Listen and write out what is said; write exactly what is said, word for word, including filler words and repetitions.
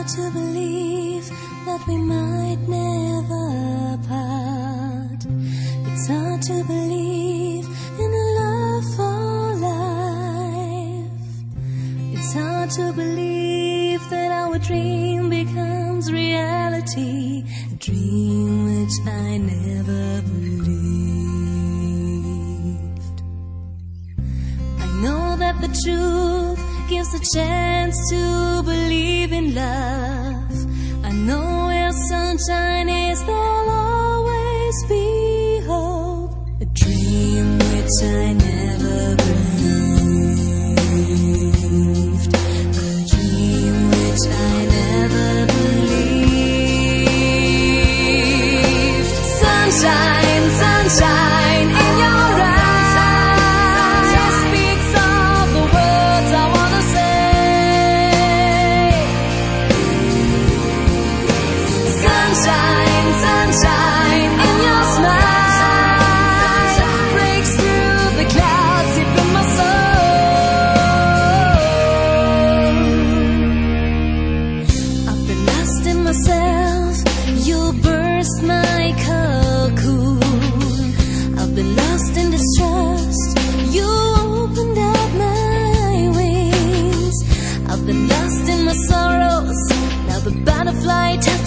to believe that we might never part. It's hard to believe in a love for life. It's hard to believe that our dream becomes reality, a dream which I never believed. I know that the truth gives a chance to believe in love. I know where sunshine is, there'll always be hope, a dream which I never believed, a dream which I never believed. Sunshine, sunshine in your eyes. Sunshine in your smile breaks through the clouds deep in my soul. I've been lost in myself, you burst my cocoon. I've been lost in distrust, you opened up my wings. I've been lost in my sorrows, now the butterfly